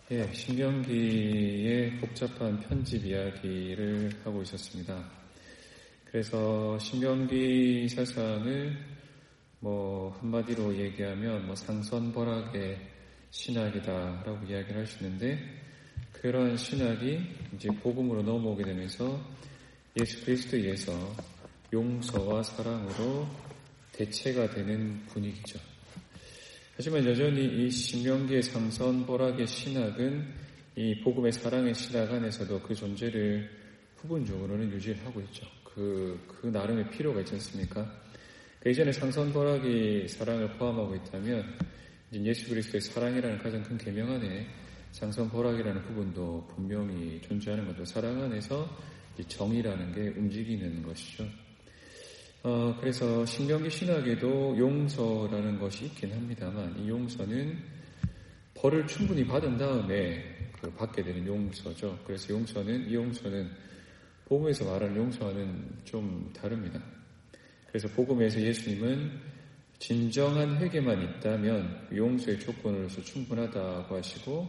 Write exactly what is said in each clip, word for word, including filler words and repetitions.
예, 신명기의 복잡한 편집 이야기를 하고 있었습니다. 그래서 신명기 사상을 뭐 한마디로 얘기하면 뭐 상선벌학의 신학이다라고 이야기를 할 수 있는데, 그런 신학이 이제 복음으로 넘어오게 되면서 예수 그리스도에서 용서와 사랑으로 대체가 되는 분위기죠. 하지만 여전히 이 신명기의 상선벌학의 신학은 이 복음의 사랑의 신학 안에서도 그 존재를 부분적으로는 유지하고 있죠. 그, 그 나름의 필요가 있지 않습니까? 그 이전에 상선벌학이 사랑을 포함하고 있다면 이제 예수 그리스도의 사랑이라는 가장 큰 계명 안에 상선벌학이라는 부분도 분명히 존재하는 것도, 사랑 안에서 이 정의라는 게 움직이는 것이죠. 어, 그래서 신명기 신학에도 용서라는 것이 있긴 합니다만, 이 용서는 벌을 충분히 받은 다음에 그 받게 되는 용서죠. 그래서 용서는, 이 용서는 복음에서 말하는 용서와는 좀 다릅니다. 그래서 복음에서 예수님은 진정한 회개만 있다면 용서의 조건으로서 충분하다고 하시고,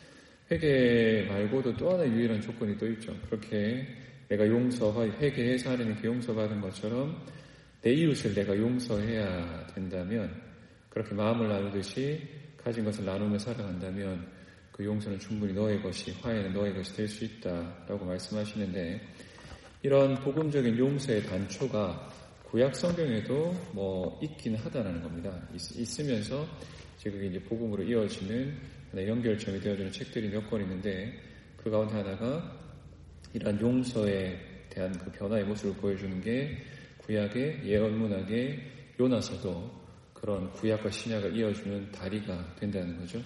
회개 말고도 또 하나 유일한 조건이 또 있죠. 그렇게 내가 용서와 회개해서 하나님께 용서받은 것처럼 내 이웃을 내가 용서해야 된다면, 그렇게 마음을 나누듯이 가진 것을 나누며 살아간다면 그 용서는 충분히 너의 것이, 화해는 너의 것이 될 수 있다라고 말씀하시는데, 이런 복음적인 용서의 단초가 구약 성경에도 뭐 있긴 하다라는 겁니다. 있, 있으면서 이제 그게 이제 복음으로 이어지는 연결점이 되어주는 책들이 몇 권 있는데, 그 가운데 하나가 이러한 용서에 대한 그 변화의 모습을 보여주는 게 구약의 예언 문학의 요나서도 그런 구약과 신약을 이어주는 다리가 된다는 거죠.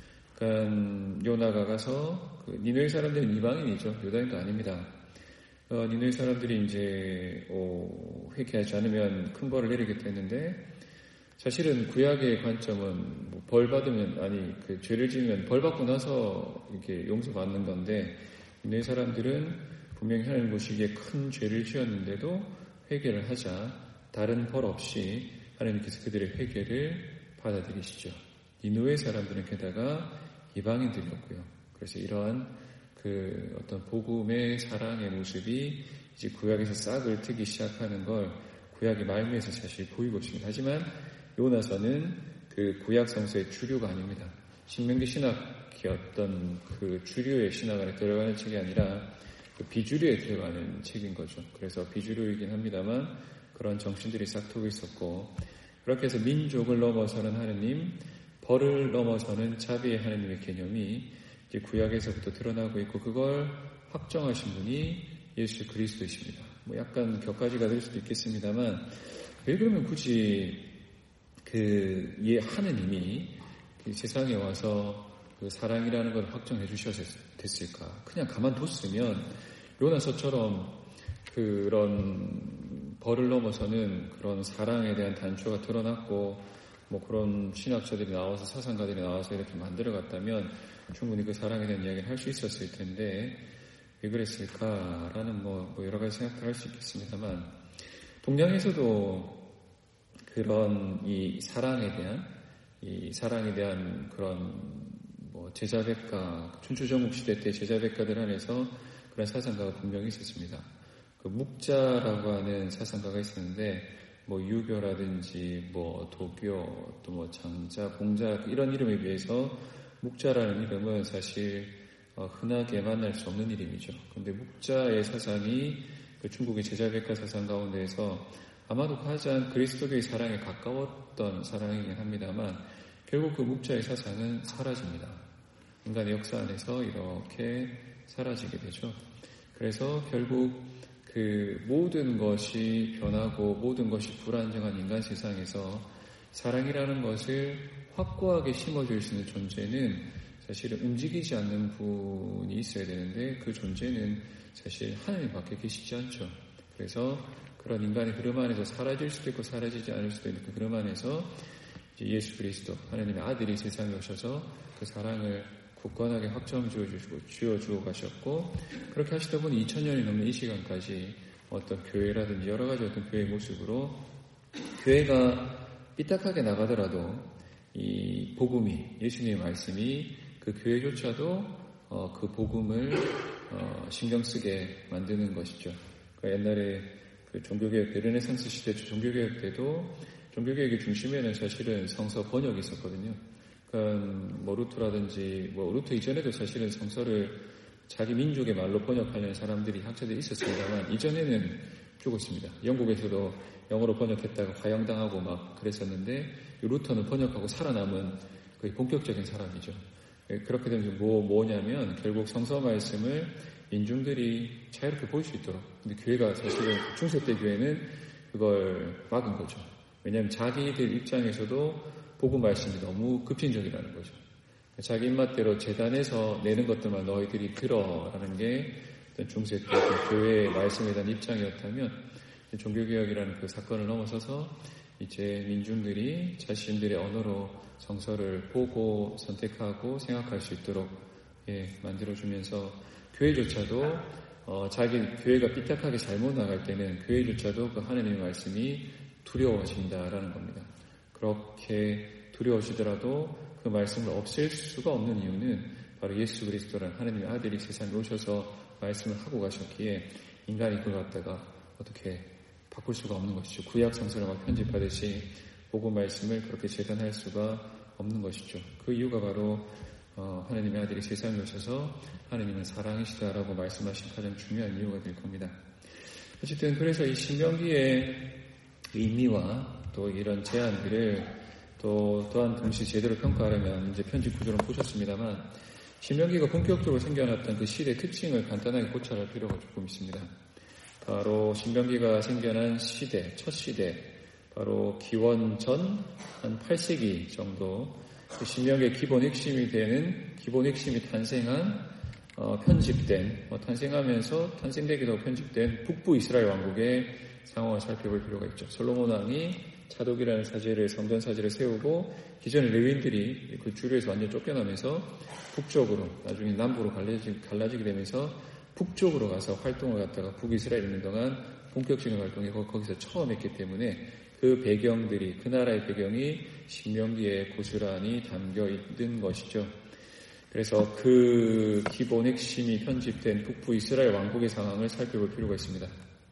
그러니까 요나가 가서 그 니느웨 사람들은 이방인이죠. 유다인도 아닙니다. 어, 니느웨 사람들이 이제 어, 회개하지 않으면 큰 벌을 내리겠다 했는데, 사실은 구약의 관점은 뭐 벌 받으면, 아니 그 죄를 지으면 벌 받고 나서 이렇게 용서받는 건데, 니느웨 사람들은 분명히 하나님 보시기에 큰 죄를 지었는데도 회개를 하자 다른 벌 없이 하나님께서 그들의 회개를 받아들이시죠. 니느웨 사람들은 게다가 이방인들이었고요. 그래서 이러한 그 어떤 복음의 사랑의 모습이 이제 구약에서 싹을 트기 시작하는 걸 구약의 말미에서 사실 보이고 있습니다. 하지만 요나서는 그 구약 성서의 주류가 아닙니다. 신명기 신학이 어떤 그 주류의 신학 안에 들어가는 책이 아니라 그 비주류에 들어가는 책인 거죠. 그래서 비주류이긴 합니다만 그런 정신들이 싹트고 있었고, 그렇게 해서 민족을 넘어서는 하느님, 벌을 넘어서는 자비의 하느님의 개념이 이제 구약에서부터 드러나고 있고, 그걸 확정하신 분이 예수 그리스도이십니다. 뭐 약간 격가지가 될 수도 있겠습니다만, 왜 그러면 굳이 그 예 하느님이 그 세상에 와서 그 사랑이라는 걸 확정해 주셨을까? 그냥 가만뒀으면 요나서처럼 그런 벌을 넘어서는 그런 사랑에 대한 단초가 드러났고, 뭐 그런 신학자들이 나와서, 사상가들이 나와서 이렇게 만들어갔다면 충분히 그 사랑에 대한 이야기를 할 수 있었을 텐데 왜 그랬을까라는 뭐, 뭐 여러 가지 생각도 할 수 있겠습니다만, 동양에서도 그런 이 사랑에 대한 이 사랑에 대한 그런 뭐 제자백가, 춘추전국 시대 때 제자백가들 안에서 그런 사상가가 분명히 있었습니다. 그 묵자라고 하는 사상가가 있었는데, 뭐 유교라든지 뭐 도교, 또 뭐 장자, 봉자 이런 이름에 비해서 묵자라는 이름은 사실 어, 흔하게 만날 수 없는 이름이죠. 그런데 묵자의 사상이 그 중국의 제자백가 사상 가운데에서 아마도 가장 그리스도교의 사랑에 가까웠던 사랑이긴 합니다만, 결국 그 묵자의 사상은 사라집니다. 인간의 역사 안에서 이렇게 사라지게 되죠. 그래서 결국 그 모든 것이 변하고 모든 것이 불안정한 인간 세상에서 사랑이라는 것을 확고하게 심어줄 수 있는 존재는 사실은 움직이지 않는 분이 있어야 되는데, 그 존재는 사실 하나님밖에 계시지 않죠. 그래서 그런 인간의 흐름 안에서 사라질 수도 있고 사라지지 않을 수도 있는 그 흐름 안에서 예수 그리스도 하나님의 아들이 세상에 오셔서 그 사랑을 굳건하게 확정 지어주시고 쥐어주어 가셨고, 그렇게 하시다 보니 이천 년이 넘는 이 시간까지 어떤 교회라든지 여러 가지 어떤 교회의 모습으로 교회가 삐딱하게 나가더라도 이 복음이, 예수님의 말씀이 그 그 교회조차도 어, 그 복음을 어, 신경 쓰게 만드는 것이죠. 그러니까 옛날에 그 종교개혁 때, 르네상스 시대 종교개혁 때도 종교개혁의 중심에는 사실은 성서 번역이 있었거든요. 그러니까 뭐 루터라든지 뭐 루터 이전에도 사실은 성서를 자기 민족의 말로 번역하려는 사람들이 학자들이 있었습니다만 이전에는 죽었습니다. 영국에서도 영어로 번역했다가 화형당하고 막 그랬었는데 루터는 번역하고 살아남은 거의 본격적인 사람이죠. 그렇게 되면 뭐, 뭐냐면 결국 성서 말씀을 민중들이 자유롭게 볼 수 있도록. 근데 교회가 사실은 중세 때 교회는 그걸 막은 거죠. 왜냐하면 자기들 입장에서도 복음 말씀이 너무 급진적이라는 거죠. 자기 입맛대로 재단에서 내는 것들만 너희들이 들어라는 게 중세 때 그 교회의 말씀에 대한 입장이었다면 종교개혁이라는 그 사건을 넘어서서 이제 민중들이 자신들의 언어로 성서를 보고 선택하고 생각할 수 있도록 예, 만들어주면서 교회조차도 어, 자기 교회가 삐딱하게 잘못 나갈 때는 교회조차도 그 하나님의 말씀이 두려워진다라는 겁니다. 그렇게 두려워지더라도 그 말씀을 없앨 수가 없는 이유는 바로 예수 그리스도라는 하나님의 아들이 세상에 오셔서 말씀을 하고 가셨기에 인간이 그걸 갖다가 어떻게 바꿀 수가 없는 것이죠. 구약 성서를 막 편집하듯이 복음 말씀을 그렇게 재단할 수가 없는 것이죠. 그 이유가 바로 어, 하나님의 아들이 세상에 오셔서 하나님은 사랑이시다라고 말씀하신 가장 중요한 이유가 될 겁니다. 어쨌든 그래서 이 신명기의 의미와 또 이런 제안들을 또 또한 동시에 제대로 평가하려면 이제 편집 구조를 보셨습니다만 신명기가 본격적으로 생겨났던 그 시대의 특징을 간단하게 고찰할 필요가 조금 있습니다. 바로 신명기가 생겨난 시대, 첫 시대, 바로 기원전 한 팔 세기 정도 그 신명기의 기본 핵심이 되는 기본 핵심이 탄생한 어, 편집된 어, 탄생하면서 탄생되기도 하고 편집된 북부 이스라엘 왕국의 상황을 살펴볼 필요가 있죠. 솔로몬 왕이 차독이라는 사제를 성전 사제를 세우고 기존의 레위인들이 그 주류에서 완전 쫓겨나면서 북쪽으로 나중에 남부로 갈라지, 갈라지게 되면서 북쪽으로 가서 활동을 갖다가 북이스라엘 있는 동안 본격적인 활동이 거기서 처음 했기 때문에 그 배경들이 그 나라의 배경이 신명기에 고스란히 담겨 있는 것이죠. 그래서 그 기본 핵심이 편집된 북부 이스라엘 왕국의 상황을 살펴볼 필요가 있습니다.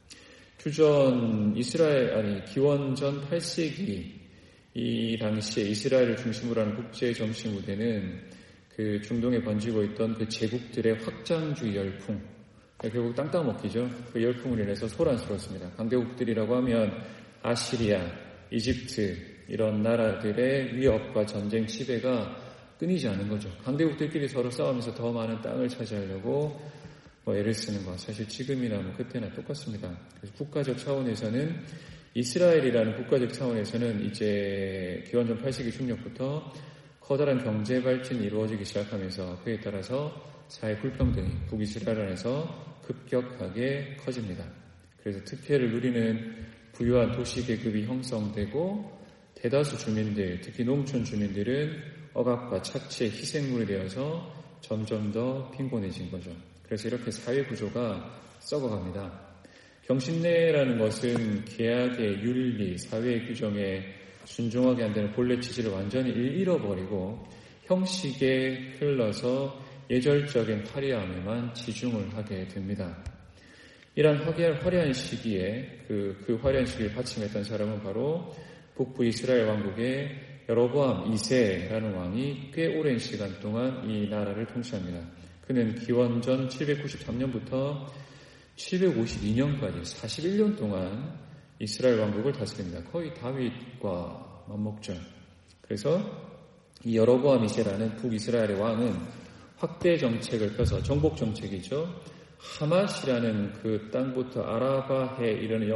주전 이스라엘 아니 기원전 팔 세기 이 당시에 이스라엘을 중심으로 하는 국제 정치 무대는 그 중동에 번지고 있던 그 제국들의 확장주의 열풍, 결국 땅 따먹기죠. 그 열풍을 인해서 소란스러웠습니다. 강대국들이라고 하면 아시리아, 이집트 이런 나라들의 위협과 전쟁 지배가 끊이지 않은 거죠. 강대국들끼리 서로 싸우면서 더 많은 땅을 차지하려고 뭐 애를 쓰는 거 사실 지금이나 뭐 그때나 똑같습니다. 그래서 국가적 차원에서는 이스라엘이라는 국가적 차원에서는 이제 기원전 팔 세기 중력부터 커다란 경제 발전이 이루어지기 시작하면서 그에 따라서 사회 불평등이 북이스라엘 안에서 급격하게 커집니다. 그래서 특혜를 누리는 부유한 도시 계급이 형성되고 대다수 주민들, 특히 농촌 주민들은 억압과 착취의 희생물이 되어서 점점 더 빈곤해진 거죠. 그래서 이렇게 사회 구조가 썩어갑니다. 경신례라는 것은 계약의 윤리, 사회의 규정에 순종하게 한다는 본래 취지를 완전히 잃어버리고 형식에 흘러서 예절적인 화려함에만 치중을 하게 됩니다. 이러한 화려한 시기에 그, 그 화려한 시기를 받침했던 사람은 바로 북부 이스라엘 왕국의 여로보암 이 세라는 왕이 꽤 오랜 시간 동안 이 나라를 통치합니다. 그는 기원전 칠백구십삼 년부터 칠백오십이 년까지 사십일 년 동안 이스라엘 왕국을 다스립니다. 거의 다윗과 맞먹죠. 그래서 이 여로보암 이 세라는 북이스라엘의 왕은 확대 정책을 펴서 정복 정책이죠. 하맛이라는 그 땅부터 아라바해 이르는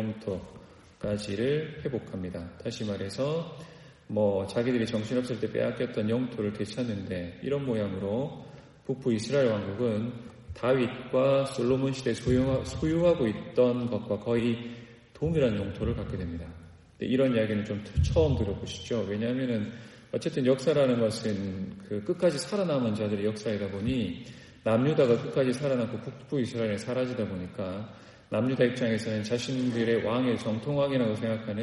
영토까지를 회복합니다. 다시 말해서 뭐 자기들이 정신없을 때 빼앗겼던 영토를 되찾는데 이런 모양으로 북부 이스라엘 왕국은 다윗과 솔로몬 시대에 소유하고 있던 것과 거의 동일한 영토를 갖게 됩니다. 이런 이야기는 좀 처음 들어보시죠. 왜냐하면은 어쨌든 역사라는 것은 그 끝까지 살아남은 자들의 역사이다 보니 남유다가 끝까지 살아남고 북부 이스라엘에 사라지다 보니까 남유다 입장에서는 자신들의 왕의 정통왕이라고 생각하는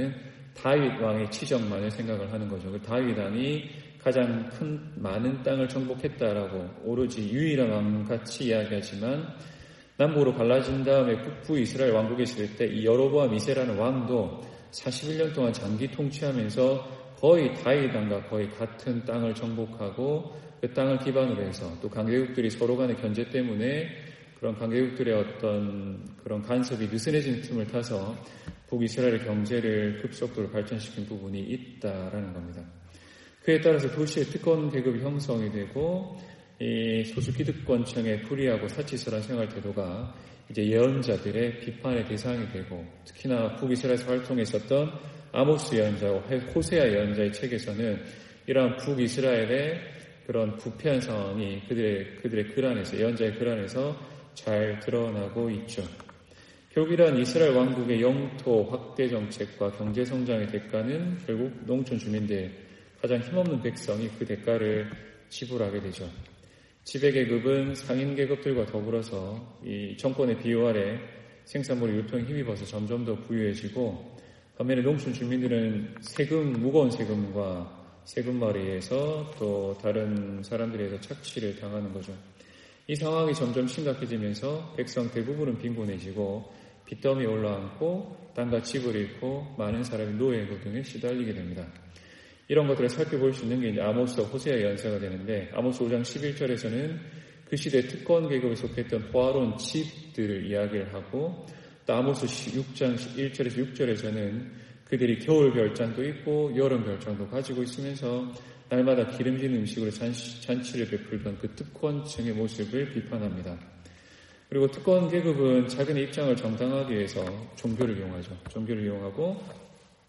다윗 왕의 치적만을 생각을 하는 거죠. 그 다윗 왕이 가장 큰 많은 땅을 정복했다라고 오로지 유일한 왕같이 이야기하지만 남북으로 갈라진 다음에 북부 이스라엘 왕국에 있을 때 이 여로보암 이 세라는 왕도 사십일 년 동안 장기 통치하면서 거의 다윗 왕과 거의 같은 땅을 정복하고 그 땅을 기반으로 해서 또 강대국들이 서로 간의 견제 때문에 그런 강대국들의 어떤 그런 간섭이 느슨해진 틈을 타서 북이스라엘의 경제를 급속도로 발전시킨 부분이 있다라는 겁니다. 그에 따라서 도시의 특권 계급이 형성이 되고 이 소수 기득권층의 불의하고 사치스러운 생활 태도가 이제 예언자들의 비판의 대상이 되고 특히나 북이스라엘에서 활동했었던 아모스 예언자와 호세아 예언자의 책에서는 이러한 북이스라엘의 그런 부패한 상황이 그들의 그들의 글 안에서 예언자의 글 안에서 잘 드러나고 있죠. 결국 이러한 이스라엘 왕국의 영토 확대 정책과 경제 성장의 대가는 결국 농촌 주민들 가장 힘없는 백성이 그 대가를 지불하게 되죠. 지배계급은 상인계급들과 더불어서 이 정권의 비호 아래 생산물 유통에 힘입어서 점점 더 부유해지고 반면에 농촌 주민들은 세금, 무거운 세금과 세금말에 의해서 또 다른 사람들에 의해서 착취를 당하는 거죠. 이 상황이 점점 심각해지면서 백성 대부분은 빈곤해지고 빚더미에 올라앉고 땅과 집을 잃고 많은 사람이 노예 노동에 시달리게 됩니다. 이런 것들을 살펴볼 수 있는 게 이제 아모스 호세아 연사가 되는데 아모스 오 장 십일 절에서는 그 시대 특권 계급에 속했던 포화로운 집들을 이야기를 하고 또 아모스 육 장 일 절에서 육 절에서는 그들이 겨울 별장도 있고 여름 별장도 가지고 있으면서 날마다 기름진 음식으로 잔치, 잔치를 베풀던 그 특권층의 모습을 비판합니다. 그리고 특권 계급은 자기네 입장을 정당하기 위해서 종교를 이용하죠. 종교를 이용하고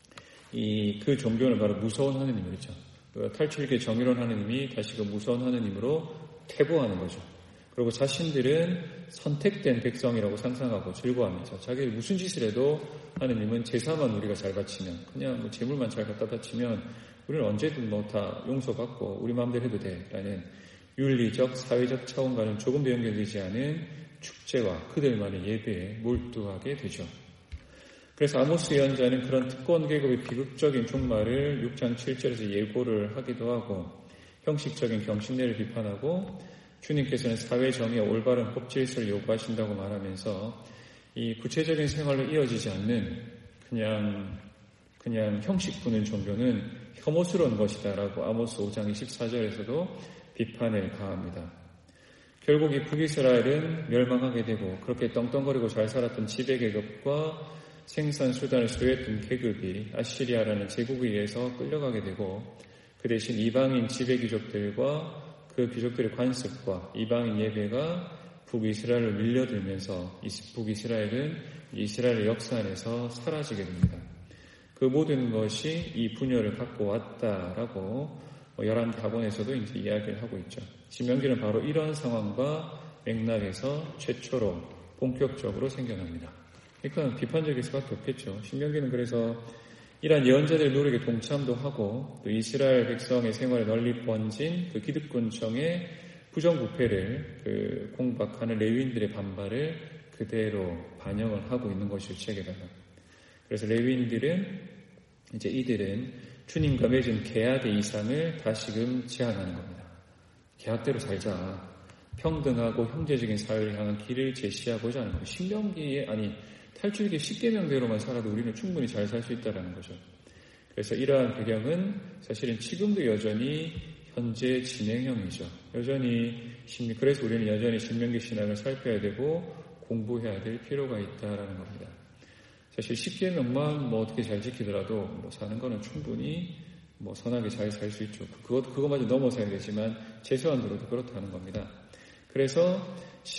이 그 종교는 바로 무서운 하느님이죠. 그 탈출계 정의로운 하느님이 다시 그 무서운 하느님으로 퇴보하는 거죠. 그리고 자신들은 선택된 백성이라고 상상하고 즐거워하면서 자기들 무슨 짓을 해도 하느님은 제사만 우리가 잘 바치면 그냥 뭐 재물만 잘 갖다 바치면 우리는 언제든 뭐 다 용서받고 우리 마음대로 해도 돼 라는 윤리적 사회적 차원과는 조금도 연결되지 않은 축제와 그들만의 예배에 몰두하게 되죠. 그래서 아모스 예언자는 그런 특권 계급의 비극적인 종말을 육 장 칠 절에서 예고를 하기도 하고 형식적인 경신례를 비판하고 주님께서는 사회 정의와 올바른 법 질서를 요구하신다고 말하면서 이 구체적인 생활로 이어지지 않는 그냥 그냥 형식 부는 종교는 혐오스러운 것이다라고 아모스 오 장 이십사 절에서도 비판을 가합니다. 결국 이 북이스라엘은 멸망하게 되고 그렇게 떵떵거리고 잘 살았던 지배계급과 생산수단을 소유했던 계급이 아시리아라는 제국에 의해서 끌려가게 되고 그 대신 이방인 지배귀족들과 그 귀족들의 관습과 이방인 예배가 북이스라엘을 밀려들면서 북이스라엘은 이스라엘의 역사 안에서 사라지게 됩니다. 그 모든 것이 이 분열을 갖고 왔다라고 열한 가본에서도 이제 이야기를 하고 있죠. 신명기는 바로 이런 상황과 맥락에서 최초로 본격적으로 생겨납니다. 그러니까 비판적일 수밖에 없겠죠. 신명기는 그래서 이러한 예언자들의 노력에 동참도 하고 또 이스라엘 백성의 생활에 널리 번진 그 기득권층의 부정부패를 그 공박하는 레위인들의 반발을 그대로 반영을 하고 있는 것이죠. 책에다가. 그래서 레위인들은 이제 이들은 주님과 맺은 계약의 이상을 다시금 제안하는 겁니다. 계약대로 살자. 평등하고 형제적인 사회를 향한 길을 제시하고자 하는 거예요. 신명기에 아니 탈출기 십 계명대로만 살아도 우리는 충분히 잘 살 수 있다는 거죠. 그래서 이러한 배경은 사실은 지금도 여전히 현재 진행형이죠. 여전히 그래서 우리는 여전히 신명기 신학을 살펴야 되고 공부해야 될 필요가 있다라는 겁니다. 사실 십 계명만 뭐 어떻게 잘 지키더라도 뭐 사는 거는 충분히 뭐 선하게 잘 살 수 있죠. 그것 그거마저 넘어서야 되지만 최소한으로도 그렇다는 겁니다. 그래서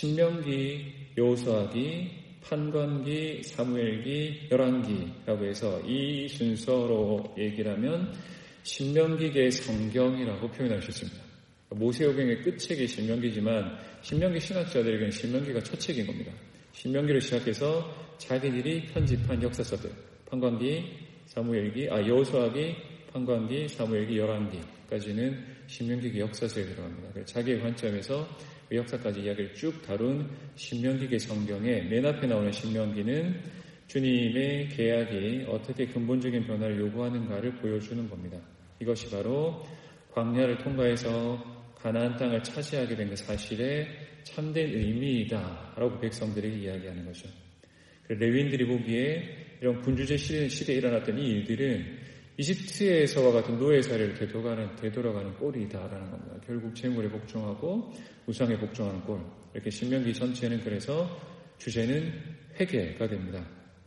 신명기, 여호수아기, 판관기, 사무엘기, 열왕기라고 해서 이 순서로 얘기를 하면 신명기계의 성경이라고 표현할 수 있습니다. 모세오경의 끝책이 신명기지만 신명기 신학자들에게는 신명기가 첫 책인 겁니다. 신명기를 시작해서 자기들이 편집한 역사서들, 판관기, 사무엘기, 아 여호수아기, 판관기, 사무엘기, 열왕기까지는 신명기의 역사서에 들어갑니다. 그래서 자기의 관점에서 역사까지 이야기를 쭉 다룬 신명기계 성경의 맨 앞에 나오는 신명기는 주님의 계약이 어떻게 근본적인 변화를 요구하는가를 보여주는 겁니다. 이것이 바로 광야를 통과해서 가나안 땅을 차지하게 된 그 사실의 참된 의미이다라고 백성들에게 이야기하는 거죠. 레위인들이 보기에 이런 군주제 시대에 일어났던 이 일들은 이집트에서와 같은 노예 사회를 되돌아가는, 되돌아가는 꼴이다라는 겁니다. 결국 재물에 복종하고 우상에 복종하는 꼴. 이렇게 신명기 전체는 그래서 주제는 회개가 됩니다.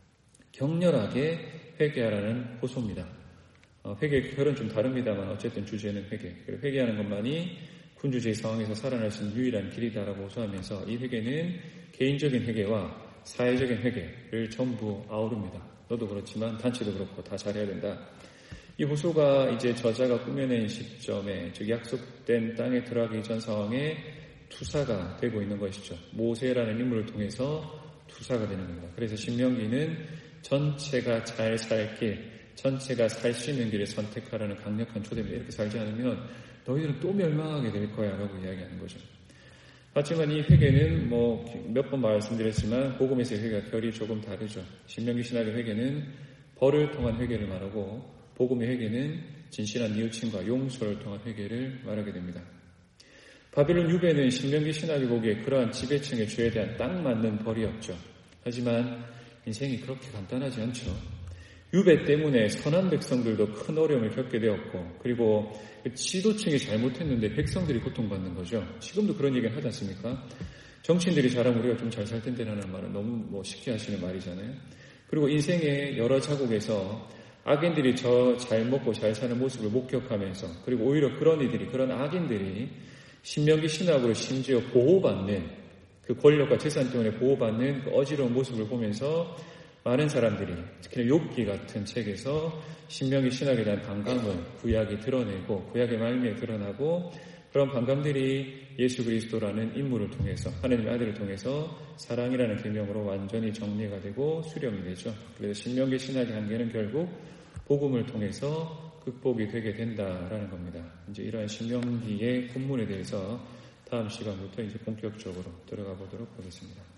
격렬하게 회개하라는 호소입니다. 어, 회개의 결은 좀 다릅니다만 어쨌든 주제는 회개. 그리고 회개하는 것만이 군주제의 상황에서 살아날 수 있는 유일한 길이다라고 호소하면서 이 회개는 개인적인 회개와 사회적인 회개를 전부 아우릅니다. 너도 그렇지만 단체도 그렇고 다 잘해야 된다. 이 호소가 이제 저자가 꾸며낸 시점에 즉 약속된 땅에 들어가기 전 상황에 투사가 되고 있는 것이죠. 모세라는 인물을 통해서 투사가 되는 겁니다. 그래서 신명기는 전체가 잘 살 길, 전체가 살 수 있는 길을 선택하라는 강력한 초대입니다. 이렇게 살지 않으면 너희들은 또 멸망하게 될 거야 라고 이야기하는 거죠. 하지만 이 회개는 뭐 몇 번 말씀드렸지만 복음에서의 회개가 결이 조금 다르죠. 신명기 신학의 회개는 벌을 통한 회개를 말하고 복음의 회개는 진실한 뉘우침과 용서를 통한 회개를 말하게 됩니다. 바빌론 유배는 신명기 신학이 보기에 그러한 지배층의 죄에 대한 딱 맞는 벌이었죠. 하지만 인생이 그렇게 간단하지 않죠. 유배 때문에 선한 백성들도 큰 어려움을 겪게 되었고 그리고 지도층이 잘못했는데 백성들이 고통받는 거죠. 지금도 그런 얘기를 하지 않습니까? 정치인들이 잘하면 우리가 좀 잘 살 텐데라는 말은 너무 뭐 쉽게 하시는 말이잖아요. 그리고 인생의 여러 자국에서 악인들이 저 잘 먹고 잘 사는 모습을 목격하면서 그리고 오히려 그런 이들이 그런 악인들이 신명기 신학으로 심지어 보호받는 그 권력과 재산 때문에 보호받는 그 어지러운 모습을 보면서 많은 사람들이 특히나 욥기 같은 책에서 신명기 신학에 대한 반감을 구약이 드러내고 구약의 말미에 드러나고 그런 반감들이 예수 그리스도라는 인물을 통해서 하나님의 아들을 통해서 사랑이라는 계명으로 완전히 정리가 되고 수렴이 되죠. 그래서 신명기 신학의 한계는 결국 복음을 통해서 극복이 되게 된다라는 겁니다. 이제 이러한 신명기의 본문에 대해서 다음 시간부터 이제 본격적으로 들어가 보도록 하겠습니다.